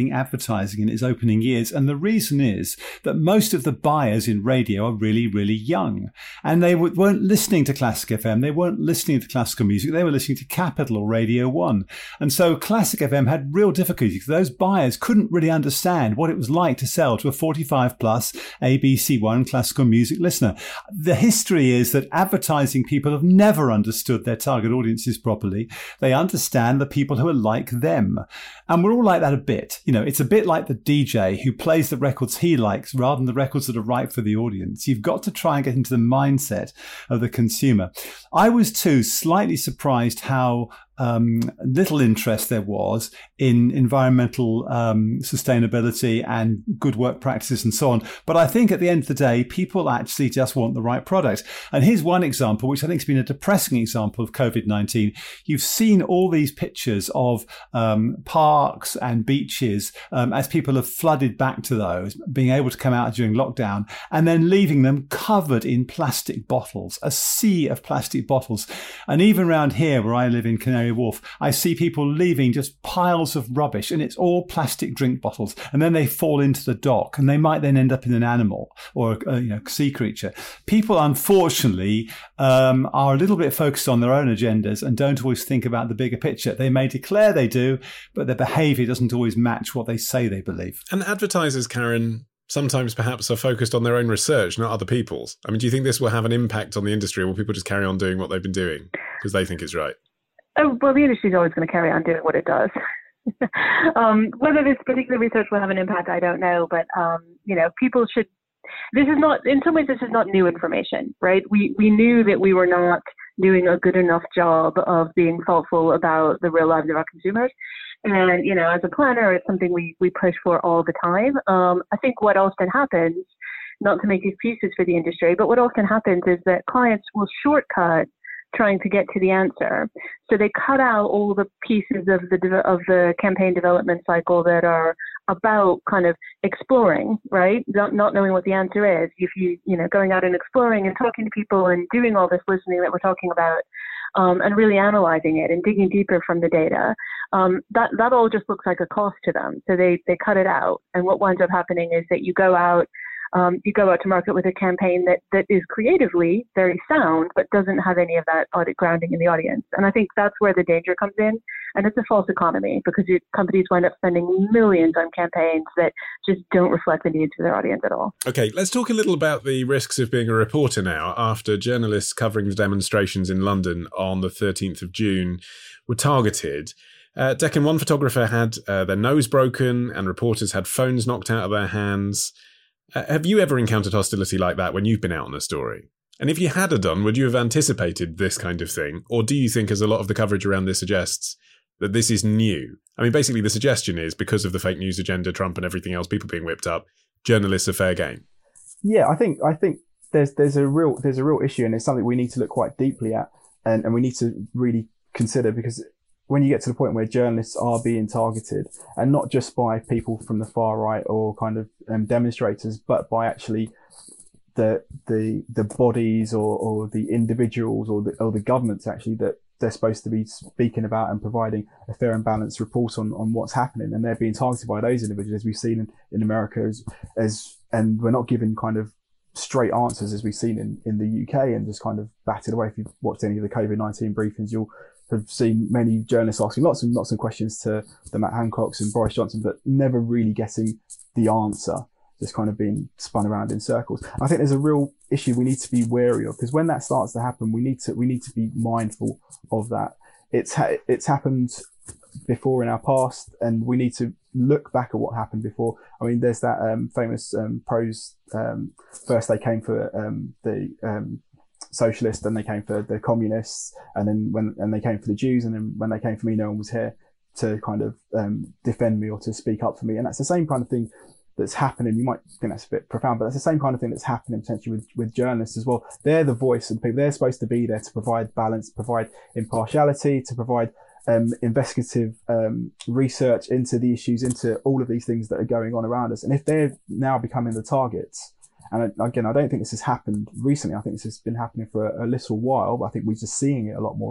advertising in its opening years. And the reason is that most of the buyers in radio are really, really young. And they weren't listening to Classic FM. They weren't listening to classical music. They were listening to Capital or Radio 1. And so Classic FM had real difficulties. Those buyers couldn't really understand what it was like to sell to a 45 plus ABC One classical music listener. The history is that advertising people have never understood their target audiences properly. They understand the people who are like them. And we're all like that a bit. You know, it's a bit like the DJ who plays the records he likes rather than the records that are right for the audience. You've got to try and get into the mindset of the consumer. I was too slightly surprised how little interest there was in environmental sustainability and good work practices and so on. But I think at the end of the day, people actually just want the right product. And here's one example, which I think has been a depressing example of COVID-19. You've seen all these pictures of parks and beaches as people have flooded back to those, being able to come out during lockdown and then leaving them covered in plastic bottles, a sea of plastic bottles. And even around here where I live in Canary Wharf, I see people leaving just piles of rubbish, and it's all plastic drink bottles, and then they fall into the dock, and they might then end up in an animal or a sea creature. People, unfortunately, are a little bit focused on their own agendas and don't always think about the bigger picture. They may declare they do, but their behaviour doesn't always match what they say they believe. And advertisers, Karen, sometimes perhaps are focused on their own research, not other people's. I mean, do you think this will have an impact on the industry, or will people just carry on doing what they've been doing because they think it's right? Oh, well, the industry is always going to carry on doing what it does. Whether this particular research will have an impact, I don't know. But, people should, this is not, in some ways, this is not new information, right? We knew that we were not doing a good enough job of being thoughtful about the real lives of our consumers. And, as a planner, it's something we push for all the time. I think what often happens, not to make excuses for the industry, but what often happens is that clients will shortcut trying to get to the answer. So they cut out all the pieces of the campaign development cycle that are about kind of exploring, right? Not knowing what the answer is. If going out and exploring and talking to people and doing all this listening that we're talking about, and really analyzing it and digging deeper from the data, that all just looks like a cost to them. So they cut it out. And what winds up happening is that you go out to market with a campaign that is creatively very sound, but doesn't have any of that audit grounding in the audience. And I think that's where the danger comes in. And it's a false economy because companies wind up spending millions on campaigns that just don't reflect the needs of their audience at all. Okay, let's talk a little about the risks of being a reporter now, after journalists covering the demonstrations in London on the 13th of June were targeted. Deccan, one photographer had their nose broken and reporters had phones knocked out of their hands. Have you ever encountered hostility like that when you've been out on a story? And if you had done, would you have anticipated this kind of thing? Or do you think, as a lot of the coverage around this suggests, that this is new? I mean, basically the suggestion is, because of the fake news agenda, Trump and everything else, people being whipped up, journalists are fair game. Yeah, I think there's a real issue, and it's something we need to look quite deeply at, and we need to really consider, because when you get to the point where journalists are being targeted, and not just by people from the far right or kind of demonstrators, but by actually the bodies or the individuals or the governments actually that they're supposed to be speaking about and providing a fair and balanced report on what's happening, and they're being targeted by those individuals, as we've seen in America, and we're not given kind of straight answers as we've seen in the UK, and just kind of batted away. If you've watched any of the COVID-19 briefings, you'll have seen many journalists asking lots of questions to the Matt Hancocks and Boris Johnson, but never really getting the answer, just kind of being spun around in circles. I think there's a real issue we need to be wary of, because when that starts to happen, we need to be mindful of that. It's happened before in our past, and we need to look back at what happened before. I mean, there's that famous prose. First they came for the socialists, then they came for the communists, and then when they came for the Jews, and then when they came for me, no one was here to kind of defend me or to speak up for me. And that's the same kind of thing that's happening. You might think that's a bit profound, but that's the same kind of thing that's happening potentially with journalists as well. They're the voice of the people. They're supposed to be there to provide balance, provide impartiality, to provide investigative research into the issues, into all of these things that are going on around us. And if they're now becoming the targets, and again, I don't think this has happened recently. I think this has been happening for a little while, but I think we're just seeing it a lot more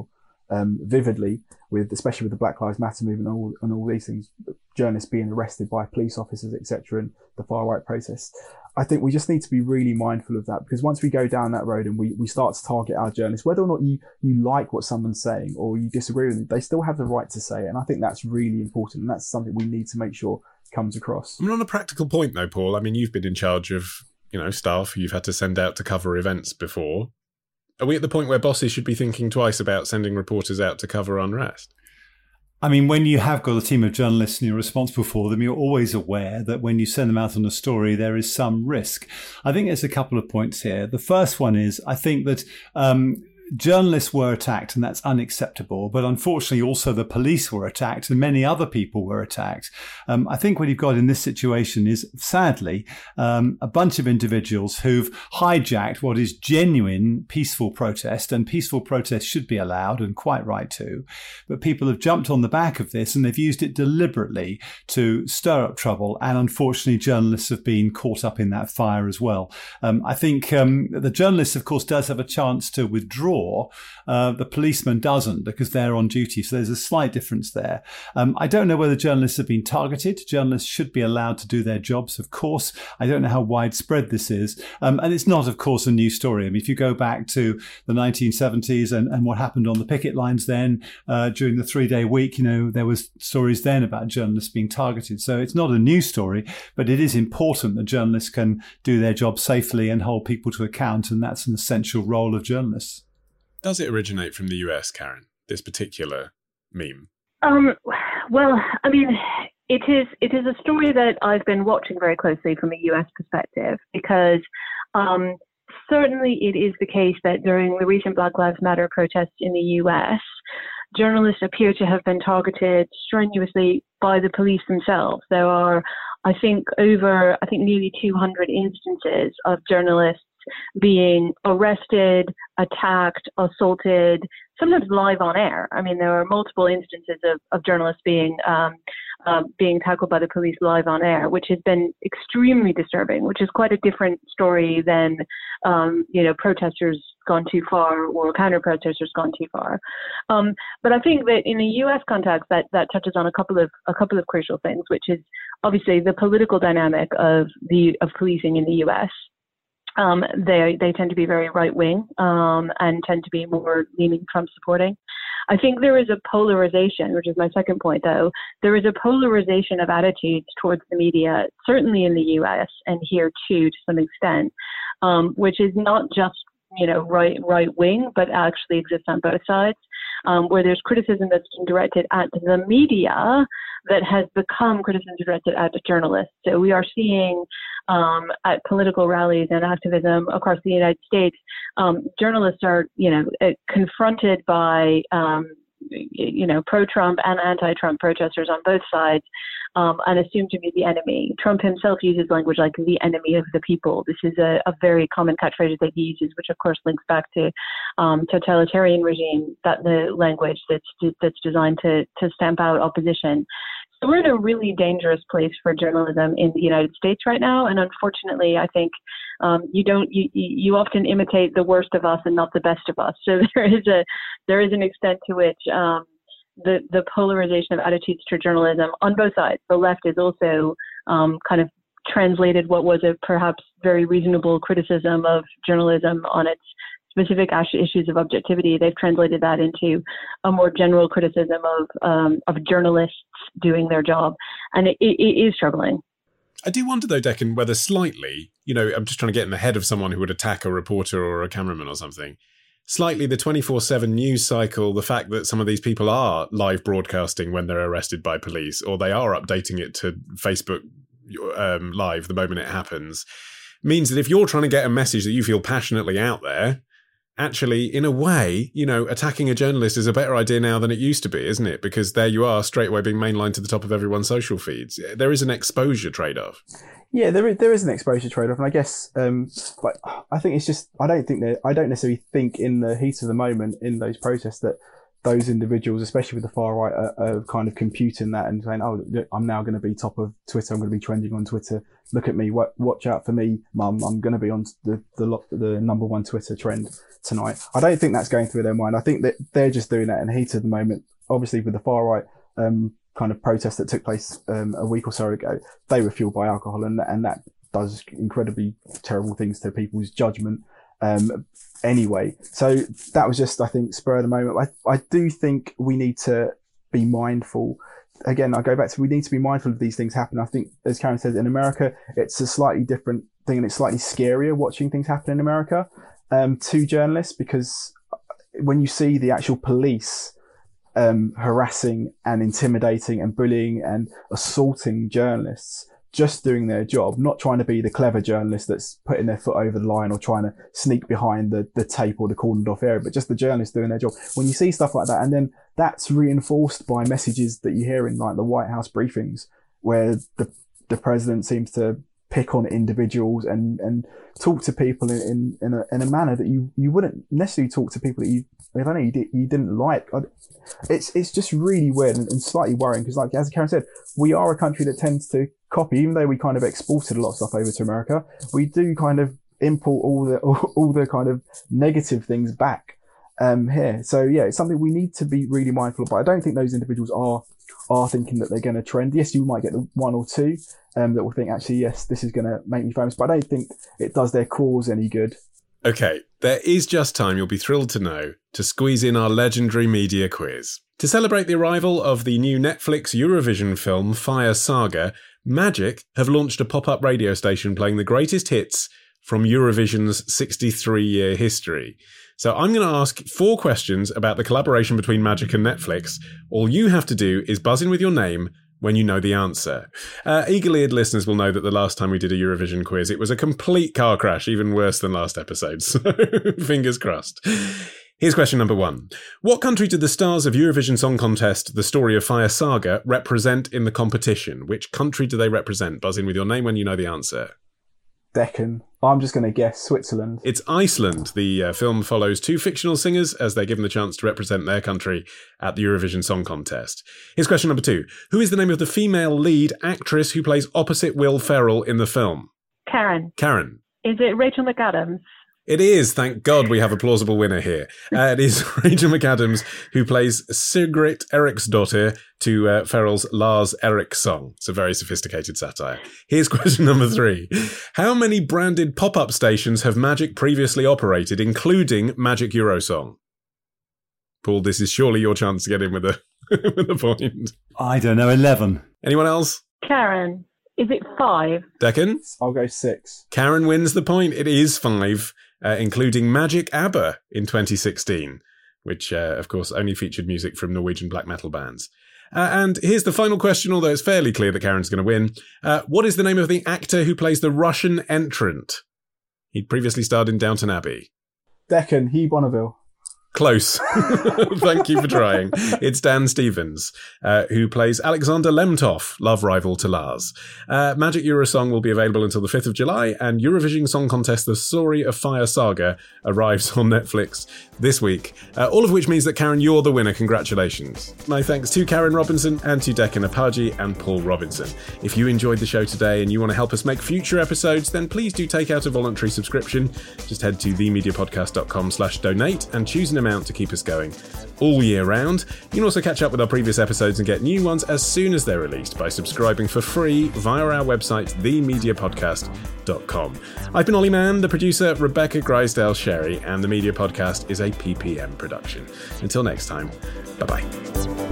vividly, especially with the Black Lives Matter movement and all these things, journalists being arrested by police officers, etc., and the far right protests. I think we just need to be really mindful of that, because once we go down that road and we start to target our journalists, whether or not you like what someone's saying or you disagree with them, they still have the right to say it. And I think that's really important. And that's something we need to make sure comes across. I mean, on a practical point though, Paul, I mean, you've been in charge of, staff you've had to send out to cover events before. Are we at the point where bosses should be thinking twice about sending reporters out to cover unrest? I mean, when you have got a team of journalists and you're responsible for them, you're always aware that when you send them out on a story, there is some risk. I think there's a couple of points here. The first one is, I think that journalists were attacked, and that's unacceptable. But unfortunately, also the police were attacked and many other people were attacked. I think what you've got in this situation is, sadly, a bunch of individuals who've hijacked what is genuine peaceful protest, and peaceful protest should be allowed, and quite right to. But people have jumped on the back of this and they've used it deliberately to stir up trouble. And unfortunately, journalists have been caught up in that fire as well. I think the journalist, of course, does have a chance to withdraw. The policeman doesn't, because they're on duty. So there's a slight difference there. I don't know whether journalists have been targeted. Journalists should be allowed to do their jobs, of course. I don't know how widespread this is. And it's not, of course, a new story. I mean, if you go back to the 1970s and what happened on the picket lines then during the 3-day week, there was stories then about journalists being targeted. So it's not a new story, but it is important that journalists can do their job safely and hold people to account. And that's an essential role of journalists. Does it originate from the US, Karen, this particular meme? Well, I mean, it is a story that I've been watching very closely from a US perspective, because certainly it is the case that during the recent Black Lives Matter protests in the US, journalists appear to have been targeted strenuously by the police themselves. There are, I think, nearly 200 instances of journalists being arrested, attacked, assaulted, sometimes live on air. I mean, there are multiple instances of journalists being tackled by the police live on air, which has been extremely disturbing, which is quite a different story than, protesters gone too far or counter-protesters gone too far. But I think that in a U.S. context, that touches on a couple of crucial things, which is obviously the political dynamic of policing in the U.S. They tend to be very right-wing and tend to be more leaning Trump supporting. I think there is a polarization, which is my second point, though. There is a polarization of attitudes towards the media, certainly in the U.S. and here too, to some extent, which is not just right-wing, but actually exists on both sides, where there's criticism that's been directed at the media that has become criticism directed at the journalists. So we are seeing at political rallies and activism across the United States, journalists are, confronted by, pro-Trump and anti-Trump protesters on both sides, and assumed to be the enemy. Trump himself uses language like the enemy of the people. This is a very common catchphrase that he uses, which of course links back to totalitarian regime, that the language that's designed to stamp out opposition. So we're in a really dangerous place for journalism in the United States right now, and unfortunately, I think you often imitate the worst of us and not the best of us. So there is an extent to which the polarization of attitudes to journalism on both sides. The left is also kind of translated what was a perhaps very reasonable criticism of journalism on its specific issues of objectivity. They've translated that into a more general criticism of journalists doing their job, and it is troubling. I do wonder, though, Declan, whether slightly, I'm just trying to get in the head of someone who would attack a reporter or a cameraman or something. Slightly, the 24/7 news cycle, the fact that some of these people are live broadcasting when they're arrested by police, or they are updating it to Facebook Live the moment it happens, means that if you're trying to get a message that you feel passionately out there, actually, in a way, attacking a journalist is a better idea now than it used to be, isn't it? Because there you are, straight away being mainlined to the top of everyone's social feeds. There is an exposure trade-off. Yeah, there is an exposure trade-off, and I guess, I think it's just I don't necessarily think in the heat of the moment in those protests that those individuals, especially with the far right, are kind of computing that and saying, oh, look, I'm now going to be top of Twitter. I'm going to be trending on Twitter. Look at me. Watch out for me, mum. I'm going to be on the number one Twitter trend tonight. I don't think that's going through their mind. I think that they're just doing that in heat of the moment. Obviously, with the far right kind of protest that took place a week or so ago, they were fueled by alcohol, and that does incredibly terrible things to people's judgment. Anyway, so that was just, I think, spur of the moment. I do think we need to be mindful. Again, I go back to, we need to be mindful of these things happen. I think, as Karen said, in America, it's a slightly different thing, and it's slightly scarier watching things happen in America to journalists, because when you see the actual police harassing and intimidating and bullying and assaulting journalists, just doing their job, not trying to be the clever journalist that's putting their foot over the line or trying to sneak behind the tape or the cordoned off area, but just the journalists doing their job. When you see stuff like that, and then that's reinforced by messages that you hear in like the White House briefings, where the president seems to pick on individuals and talk to people in a manner that you wouldn't necessarily talk to people that you didn't like. It's just really weird and slightly worrying, because, like, as Karen said, we are a country that tends to copy, even though we kind of exported a lot of stuff over to America. We do kind of import all the kind of negative things back here. So yeah, it's something we need to be really mindful of. But I don't think those individuals are thinking that they're going to trend. Yes, you might get the one or two that will think, actually, yes, this is going to make me famous, but I don't think it does their cause any good. Okay, there is just time, you'll be thrilled to know, to squeeze in our legendary media quiz. To celebrate the arrival of the new Netflix Eurovision film Fire Saga, Magic have launched a pop-up radio station playing the greatest hits from Eurovision's 63-year history. So I'm going to ask 4 questions about the collaboration between Magic and Netflix. All you have to do is buzz in with your name when you know the answer. Eagle-eared listeners will know that the last time we did a Eurovision quiz, it was a complete car crash, even worse than last episode, so fingers crossed. Here's question number 1. What country did the stars of Eurovision Song Contest, The Story of Fire Saga, represent in the competition? Which country do they represent? Buzz in with your name when you know the answer. Deccan. I'm just going to guess Switzerland. It's Iceland. The film follows 2 fictional singers as they're given the chance to represent their country at the Eurovision Song Contest. Here's question number 2. Who is the name of the female lead actress who plays opposite Will Ferrell in the film? Karen. Karen. Is it Rachel McAdams? It is. Thank God we have a plausible winner here. It is Rachel McAdams who plays Sigrid Eriksdottir to Ferrell's Lars Eriksson. It's a very sophisticated satire. Here's question number 3. How many branded pop-up stations have Magic previously operated, including Magic Eurosong? Paul, this is surely your chance to get in with a point. I don't know, 11. Anyone else? Karen. Is it 5? Deccan? I'll go 6. Karen wins the point. It is 5. Including Magic ABBA in 2016, which, of course, only featured music from Norwegian black metal bands. And here's the final question, although it's fairly clear that Karen's going to win. What is the name of the actor who plays the Russian entrant? He'd previously starred in Downton Abbey. Deccan, Hugh Bonneville. Close. Thank you for trying. It's Dan Stevens, who plays Alexander Lemtov, love rival to Lars. Magic Eurosong will be available until the 5th of July, and Eurovision Song Contest The Story of Fire Saga arrives on Netflix this week. All of which means that, Karen, you're the winner. Congratulations. My thanks to Karen Robinson and to Deccan Apaji and Paul Robinson. If you enjoyed the show today and you want to help us make future episodes, then please do take out a voluntary subscription. Just head to themediapodcast.com/donate and choose an amount to keep us going all year round. You can also catch up with our previous episodes and get new ones as soon as they're released by subscribing for free via our website, themediapodcast.com. I've been Ollie Mann, the producer, Rebecca Grisdale-Sherry, and The Media Podcast is a PPM production. Until next time, bye-bye.